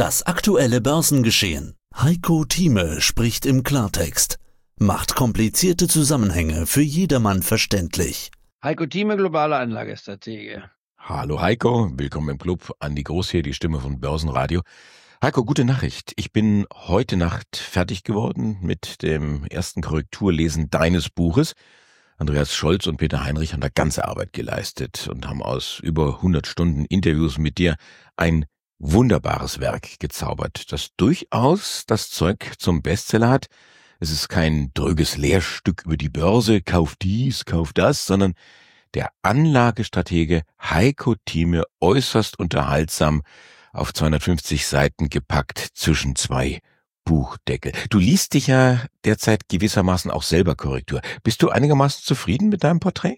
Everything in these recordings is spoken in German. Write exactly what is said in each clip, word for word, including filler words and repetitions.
Das aktuelle Börsengeschehen. Heiko Thieme spricht im Klartext, macht komplizierte Zusammenhänge für jedermann verständlich. Heiko Thieme, globale Anlagestratege. Hallo Heiko, willkommen im Club. Andi Groß hier, die Stimme von Börsenradio. Heiko, gute Nachricht. Ich bin heute Nacht fertig geworden mit dem ersten Korrekturlesen deines Buches. Andreas Scholz und Peter Heinrich haben da ganze Arbeit geleistet und haben aus über hundert Stunden Interviews mit dir ein wunderbares Werk gezaubert, das durchaus das Zeug zum Bestseller hat. Es ist kein dröges Lehrstück über die Börse, kauf dies, kauf das, sondern der Anlagestratege Heiko Thieme äußerst unterhaltsam auf zweihundertfünfzig Seiten gepackt zwischen zwei Buchdeckel. Du liest dich ja derzeit gewissermaßen auch selber Korrektur. Bist du einigermaßen zufrieden mit deinem Porträt?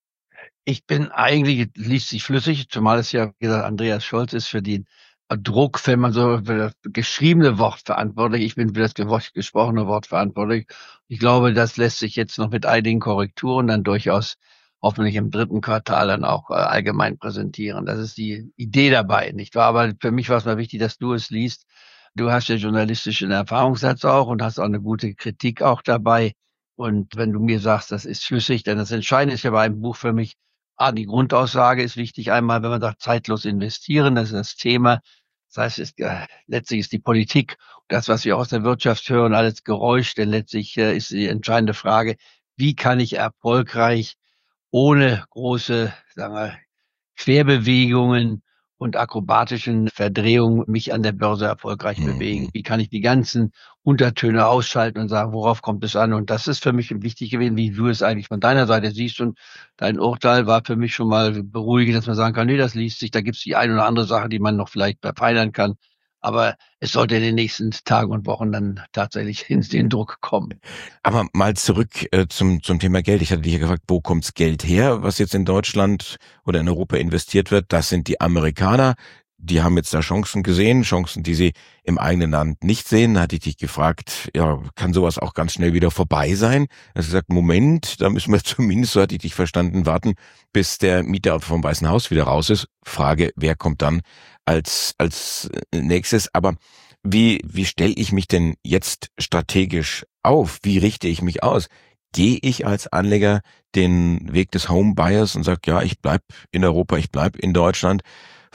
Ich bin eigentlich, liest sich flüssig, zumal es ja, wie gesagt, Andreas Scholz ist für den Druck, wenn man so für das geschriebene Wort verantwortlich. Ich bin für das gesprochene Wort verantwortlich. Ich glaube, das lässt sich jetzt noch mit einigen Korrekturen dann durchaus hoffentlich im dritten Quartal dann auch äh, allgemein präsentieren. Das ist die Idee dabei, nicht wahr? Aber für mich war es mal wichtig, dass du es liest. Du hast ja journalistischen Erfahrungssatz auch und hast auch eine gute Kritik auch dabei. Und wenn du mir sagst, das ist schlüssig, denn das Entscheidende ist ja bei einem Buch für mich, ah, die Grundaussage ist wichtig. Einmal, wenn man sagt, zeitlos investieren, das ist das Thema. Das heißt, es, äh, letztlich ist die Politik, das, was wir aus der Wirtschaft hören, alles Geräusch, denn letztlich äh, ist die entscheidende Frage, wie kann ich erfolgreich ohne große, sagen wir, Querbewegungen und akrobatischen Verdrehungen mich an der Börse erfolgreich mhm. bewegen? Wie kann ich die ganzen Untertöne ausschalten und sagen, worauf kommt es an? Und das ist für mich wichtig gewesen, wie du es eigentlich von deiner Seite siehst. Und dein Urteil war für mich schon mal beruhigend, dass man sagen kann, nee, das liest sich, da gibt es die eine oder andere Sache, die man noch vielleicht verfeinern kann. Aber es sollte in den nächsten Tagen und Wochen dann tatsächlich in den Druck kommen. Aber mal zurück äh, zum zum Thema Geld. Ich hatte dich ja gefragt, wo kommt's Geld her, was jetzt in Deutschland oder in Europa investiert wird? Das sind die Amerikaner. Die haben jetzt da Chancen gesehen, Chancen, die sie im eigenen Land nicht sehen. Da hatte ich dich gefragt, ja, kann sowas auch ganz schnell wieder vorbei sein? Du hast gesagt, Moment, da müssen wir zumindest, so hatte ich dich verstanden, warten, bis der Mieter vom Weißen Haus wieder raus ist. Frage, wer kommt dann als als nächstes? Aber wie wie stelle ich mich denn jetzt strategisch auf? Wie richte ich mich aus? Gehe ich als Anleger den Weg des Homebuyers und sage, ja, ich bleib in Europa, ich bleib in Deutschland?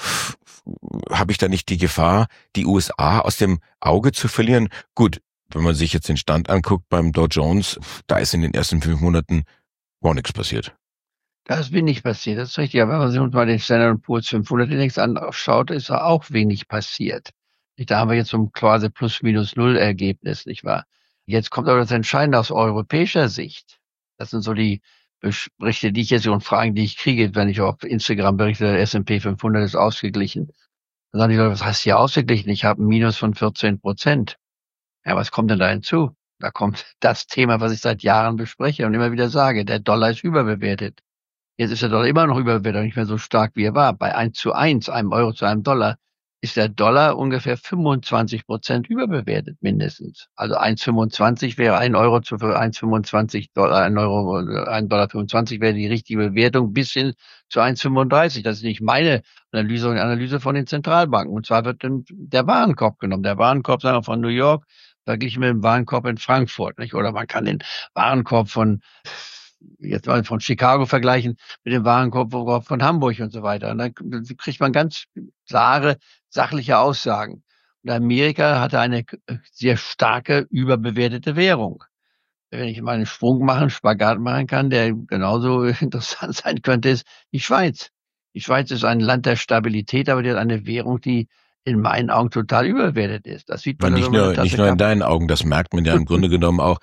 Habe ich da nicht die Gefahr, die U S A aus dem Auge zu verlieren? Gut, wenn man sich jetzt den Stand anguckt beim Dow Jones, da ist in den ersten fünf Monaten gar nichts passiert. Das ist wenig passiert, das ist richtig. Aber wenn man sich uns mal den Standard and Poor's fünfhundert Index anschaut, ist da auch wenig passiert. Da haben wir jetzt so ein quasi Plus-Minus-Null-Ergebnis, nicht wahr? Jetzt kommt aber das Entscheidende aus europäischer Sicht. Das sind so die Berichte, die ich jetzt und Fragen, die ich kriege, wenn ich auf Instagram berichte, der S und P fünfhundert ist ausgeglichen. Dann sagen die Leute, was heißt hier ausgeglichen? Ich habe ein Minus von vierzehn Prozent. Ja, was kommt denn da hinzu? Da kommt das Thema, was ich seit Jahren bespreche und immer wieder sage, der Dollar ist überbewertet. Jetzt ist der Dollar immer noch überbewertet, nicht mehr so stark, wie er war. Bei eins zu eins, einem Euro zu einem Dollar, ist der Dollar ungefähr fünfundzwanzig Prozent überbewertet, mindestens. Also eins Komma fünfundzwanzig wäre ein Euro zu eins Komma fünfundzwanzig Dollar, ein Euro, ein Dollar fünfundzwanzig wäre die richtige Bewertung bis hin zu eins Komma fünfunddreißig. Das ist nicht meine Analyse, sondern eine Analyse von den Zentralbanken. Und zwar wird dann der Warenkorb genommen. Der Warenkorb, sagen wir, von New York, verglichen mit dem Warenkorb in Frankfurt, nicht? Oder man kann den Warenkorb von jetzt mal von Chicago vergleichen mit dem Warenkorb von Hamburg und so weiter. Und dann kriegt man ganz klare, sachliche Aussagen. Und Amerika hatte eine sehr starke, überbewertete Währung. Wenn ich mal einen Sprung machen, einen Spagat machen kann, der genauso interessant sein könnte, ist die Schweiz. Die Schweiz ist ein Land der Stabilität, aber die hat eine Währung, die in meinen Augen total überbewertet ist. Das sieht man nicht nur, nicht nur in deinen Augen, das merkt man ja im Grunde genommen auch.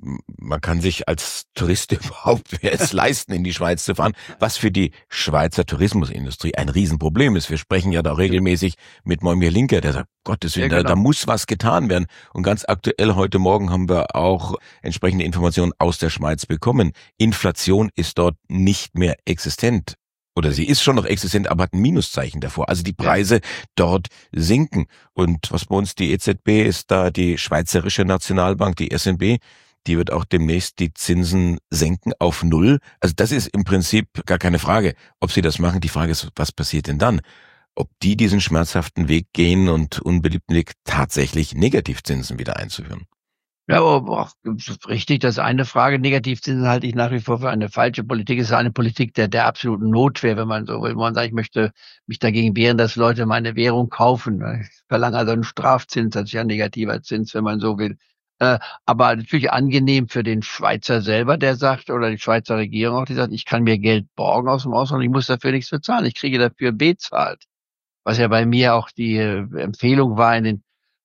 Man kann sich als Tourist überhaupt es leisten, in die Schweiz zu fahren, was für die Schweizer Tourismusindustrie ein Riesenproblem ist. Wir sprechen ja da regelmäßig mit Moimir Linker, der sagt, Gottes Willen, ja, genau. da, da muss was getan werden. Und ganz aktuell heute Morgen haben wir auch entsprechende Informationen aus der Schweiz bekommen. Inflation ist dort nicht mehr existent. Oder sie ist schon noch existent, aber hat ein Minuszeichen davor. Also die Preise ja. dort sinken. Und was bei uns die E Z B ist, da die Schweizerische Nationalbank, die S N B, die wird auch demnächst die Zinsen senken auf Null. Also das ist im Prinzip gar keine Frage, ob sie das machen. Die Frage ist, was passiert denn dann? ob die diesen schmerzhaften Weg gehen und unbeliebten Weg, tatsächlich Negativzinsen wieder einzuführen. Ja, aber auch richtig, das ist eine Frage. Negativzinsen halte ich nach wie vor für eine falsche Politik. Es ist eine Politik der, der absoluten Notwehr, wenn man so will. Wenn man sagt, ich möchte mich dagegen wehren, dass Leute meine Währung kaufen. Ich verlange also einen Strafzins, das ist ja ein negativer Zins, wenn man so will. Äh, aber natürlich angenehm für den Schweizer selber, der sagt, oder die Schweizer Regierung auch, die sagt, ich kann mir Geld borgen aus dem Ausland, ich muss dafür nichts bezahlen. Ich kriege dafür bezahlt. Was ja bei mir auch die äh, Empfehlung war in den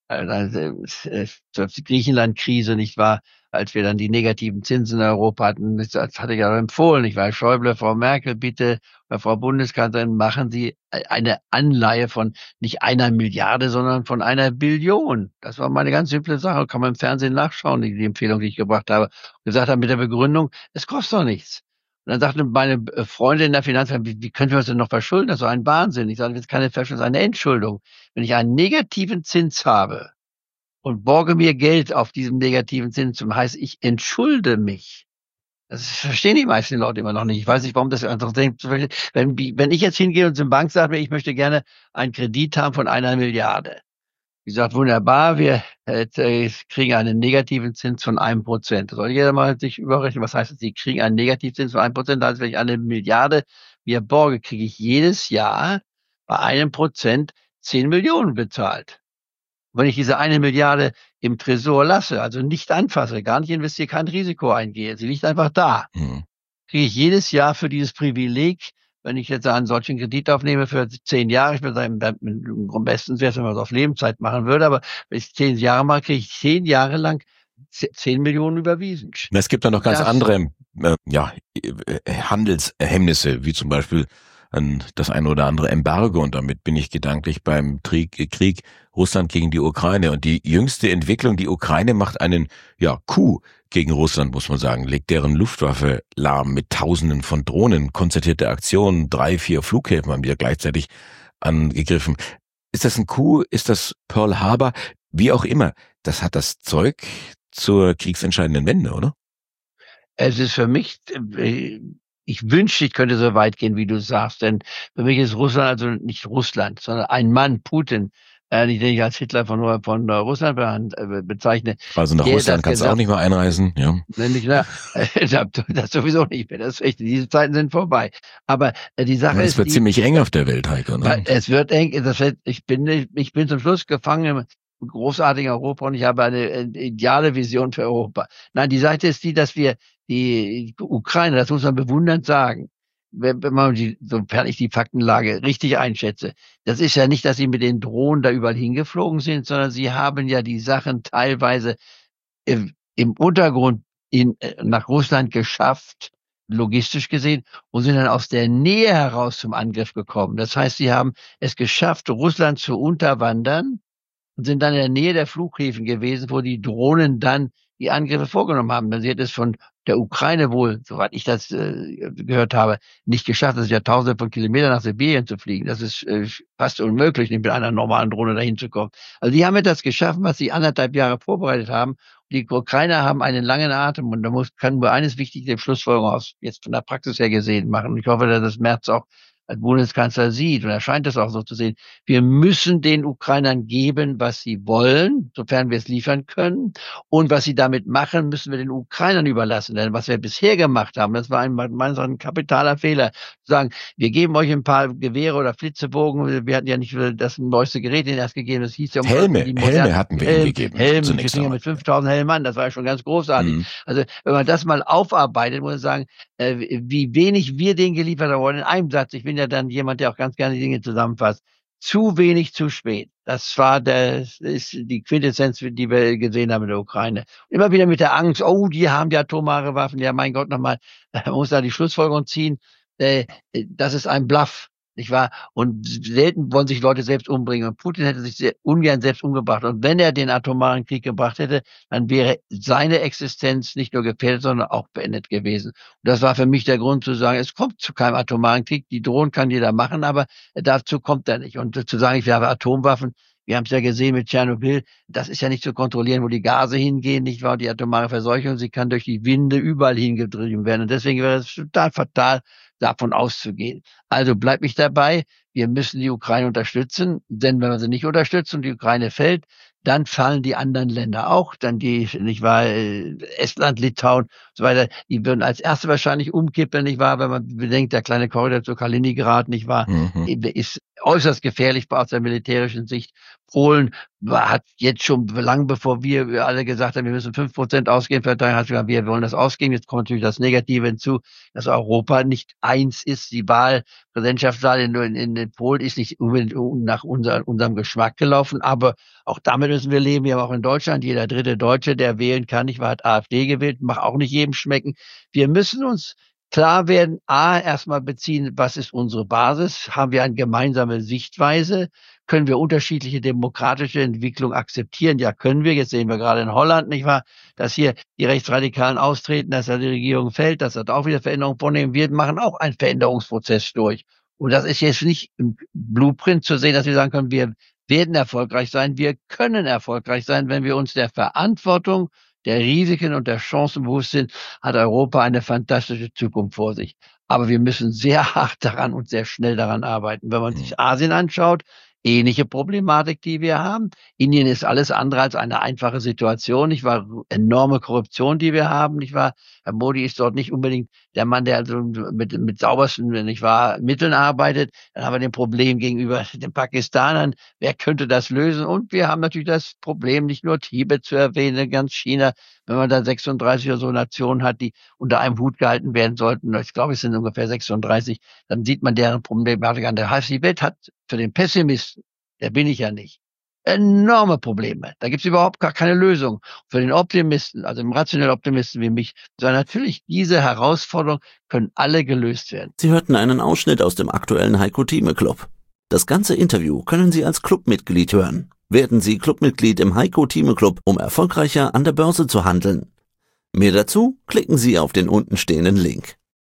äh, äh, zur Griechenland-Krise, nicht wahr, als wir dann die negativen Zinsen in Europa hatten, das hatte ich auch empfohlen, nicht wahr, Schäuble, Frau Merkel, bitte, oder Frau Bundeskanzlerin, machen Sie eine Anleihe von nicht einer Milliarde, sondern von einer Billion. Das war mal eine ganz simple Sache, kann man im Fernsehen nachschauen, die, die Empfehlung, die ich gebracht habe, und gesagt habe mit der Begründung, es kostet doch nichts. Und dann sagte meine Freundin in der Finanzbank, wie, wie können wir uns denn noch verschulden? Das ist doch ein Wahnsinn. Ich sage, das ist keine Verschuldung, das ist eine Entschuldung. Wenn ich einen negativen Zins habe und borge mir Geld auf diesem negativen Zins, das heißt, ich entschulde mich. Das verstehen die meisten Leute immer noch nicht. Ich weiß nicht, warum das einfach denkt. Wenn, wenn ich jetzt hingehe und zur Bank sage, ich möchte gerne einen Kredit haben von einer Milliarde. Wie gesagt, wunderbar, wir äh, kriegen einen negativen Zins von einem Prozent. Da soll jeder mal sich überrechnen, was heißt das? Sie kriegen einen Negativzins von einem Prozent. Das heißt, wenn ich eine Milliarde mir borge, kriege ich jedes Jahr bei einem Prozent zehn Millionen bezahlt. Und wenn ich diese eine Milliarde im Tresor lasse, also nicht anfasse, gar nicht investiere, kein Risiko eingehe, sie liegt einfach da, mhm. kriege ich jedes Jahr für dieses Privileg, wenn ich jetzt einen solchen Kredit aufnehme für zehn Jahre, ich würde sagen, am besten wäre es, wenn man es auf Lebenszeit machen würde, aber wenn ich zehn Jahre mache, kriege ich zehn Jahre lang zehn Millionen überwiesen. Es gibt da noch ganz das, andere äh, ja, Handelshemmnisse, wie zum Beispiel an das eine oder andere Embargo, und damit bin ich gedanklich beim Krieg, Krieg Russland gegen die Ukraine. Und die jüngste Entwicklung, die Ukraine macht einen ja Coup gegen Russland, muss man sagen, legt deren Luftwaffe lahm mit Tausenden von Drohnen, konzertierte Aktionen, drei, vier Flughäfen haben die ja gleichzeitig angegriffen. Ist das ein Coup? Ist das Pearl Harbor? Wie auch immer, das hat das Zeug zur kriegsentscheidenden Wende, oder? Es ist für mich, ich wünschte, ich könnte so weit gehen, wie du sagst, denn für mich ist Russland also nicht Russland, sondern ein Mann, Putin, äh, den ich als Hitler von, von Russland bezeichne. Also nach Russland kannst du auch nicht mehr einreisen, ja. Nicht, na, das sowieso nicht mehr, das ist richtig, diese Zeiten sind vorbei. Aber äh, die Sache ja, ist... Es wird die, ziemlich eng auf der Welt, Heiko. Ne? Es wird eng, das wird, ich bin, ich bin zum Schluss gefangen im großartigen Europa und ich habe eine, eine ideale Vision für Europa. Nein, die Seite ist die, dass wir die Ukraine, das muss man bewundernd sagen, wenn, wenn man die, sofern ich die Faktenlage richtig einschätze, das ist ja nicht, dass sie mit den Drohnen da überall hingeflogen sind, sondern sie haben ja die Sachen teilweise im, im Untergrund in, nach Russland geschafft, logistisch gesehen, und sind dann aus der Nähe heraus zum Angriff gekommen. Das heißt, sie haben es geschafft, Russland zu unterwandern und sind dann in der Nähe der Flughäfen gewesen, wo die Drohnen dann die Angriffe vorgenommen haben. Dann sie hat es von der Ukraine wohl, soweit ich das äh, gehört habe, nicht geschafft. Das ist ja tausende von Kilometern nach Sibirien zu fliegen. Das ist äh, fast unmöglich, nicht mit einer normalen Drohne dahin zu kommen. Also die haben etwas geschaffen, was sie anderthalb Jahre vorbereitet haben. Die Ukrainer haben einen langen Atem, und da muss, kann nur eines wichtig, die Schlussfolgerung aus, jetzt von der Praxis her gesehen, machen. Und ich hoffe, dass das Merz auch als Bundeskanzler sieht, und er scheint es auch so zu sehen. Wir müssen den Ukrainern geben, was sie wollen, sofern wir es liefern können. Und was sie damit machen, müssen wir den Ukrainern überlassen. Denn was wir bisher gemacht haben, das war ein, meines Erachtens ein kapitaler Fehler. Zu sagen, wir geben euch ein paar Gewehre oder Flitzebogen. Wir hatten ja nicht das neueste Gerät ihnen erst gegeben. Das hieß ja um Helme, die Helme hatten wir ihnen gegeben. Helme, wir fingen ja mit fünftausend Helmen an. Das war ja schon ganz großartig. Mhm. Also wenn man das mal aufarbeitet, muss man sagen, äh, wie wenig wir denen geliefert haben. In einem Satz, ich bin ja dann jemand, der auch ganz gerne die Dinge zusammenfasst. Zu wenig, zu spät. Das war der, ist die Quintessenz, die wir gesehen haben in der Ukraine. Immer wieder mit der Angst, oh, die haben ja atomare Waffen. Ja, mein Gott, nochmal, man muss da die Schlussfolgerung ziehen. Äh, das ist ein Bluff, nicht wahr? Und selten wollen sich Leute selbst umbringen. Und Putin hätte sich sehr ungern selbst umgebracht. Und wenn er den atomaren Krieg gebracht hätte, dann wäre seine Existenz nicht nur gefährdet, sondern auch beendet gewesen. Und das war für mich der Grund zu sagen, es kommt zu keinem atomaren Krieg. Die Drohnen kann jeder machen, aber dazu kommt er nicht. Und zu sagen, ich habe Atomwaffen, wir haben es ja gesehen mit Tschernobyl, das ist ja nicht zu kontrollieren, wo die Gase hingehen, nicht wahr? Die atomare Verseuchung, sie kann durch die Winde überall hingetrieben werden. Und deswegen wäre es total fatal, davon auszugehen. Also bleibt mich dabei, wir müssen die Ukraine unterstützen, denn wenn wir sie nicht unterstützen und die Ukraine fällt, dann fallen die anderen Länder auch, dann die, nicht wahr, Estland, Litauen und so weiter, die würden als erste wahrscheinlich umkippen, nicht wahr, wenn man bedenkt, der kleine Korridor zu Kaliningrad, nicht wahr, mhm. ist äußerst gefährlich aus der militärischen Sicht. Polen war, hat jetzt schon lang bevor wir, wir alle gesagt haben, wir müssen fünf Prozent ausgeben, Verteidigung hat gesagt, wir wollen das ausgeben. Jetzt kommt natürlich das Negative hinzu, dass Europa nicht eins ist. Die Wahlpräsidentschaftswahl in, in, in Polen ist nicht unbedingt nach unser, unserem Geschmack gelaufen, aber auch damit müssen wir leben. Wir haben auch in Deutschland, jeder dritte Deutsche, der wählen kann, nicht wahr, hat AfD gewählt, macht auch nicht jedem schmecken. Wir müssen uns klar werden, A, erstmal beziehen, was ist unsere Basis? Haben wir eine gemeinsame Sichtweise? Können wir unterschiedliche demokratische Entwicklung akzeptieren? Ja, können wir. Jetzt sehen wir gerade in Holland, nicht wahr, dass hier die Rechtsradikalen austreten, dass da die Regierung fällt, dass das auch wieder Veränderungen vornehmen. Wir machen auch einen Veränderungsprozess durch. Und das ist jetzt nicht im Blueprint zu sehen, dass wir sagen können, wir werden erfolgreich sein. Wir können erfolgreich sein, wenn wir uns der Verantwortung, der Risiken und der Chancen bewusst sind, hat Europa eine fantastische Zukunft vor sich. Aber wir müssen sehr hart daran und sehr schnell daran arbeiten. Wenn man sich Asien anschaut, ähnliche Problematik, die wir haben. Indien ist alles andere als eine einfache Situation. Nicht wahr? Enorme Korruption, die wir haben. Nicht wahr? Herr Modi ist dort nicht unbedingt der Mann, der also mit, mit saubersten, nicht wahr, Mitteln arbeitet. Dann haben wir den Problem gegenüber den Pakistanern. Wer könnte das lösen? Und wir haben natürlich das Problem, nicht nur Tibet zu erwähnen, ganz China. Wenn man da sechsunddreißig oder so Nationen hat, die unter einem Hut gehalten werden sollten, ich glaube, es sind ungefähr sechsunddreißig, dann sieht man deren Problematik an. Der heißt, die Welt hat für den Pessimisten, der bin ich ja nicht, enorme Probleme. Da gibt es überhaupt gar keine Lösung. Für den Optimisten, also den rationellen Optimisten wie mich, sondern natürlich diese Herausforderungen können alle gelöst werden. Sie hörten einen Ausschnitt aus dem aktuellen Heiko Thieme Club. Das ganze Interview können Sie als Clubmitglied hören. Werden Sie Clubmitglied im Heiko Thieme Club, um erfolgreicher an der Börse zu handeln. Mehr dazu klicken Sie auf den untenstehenden Link.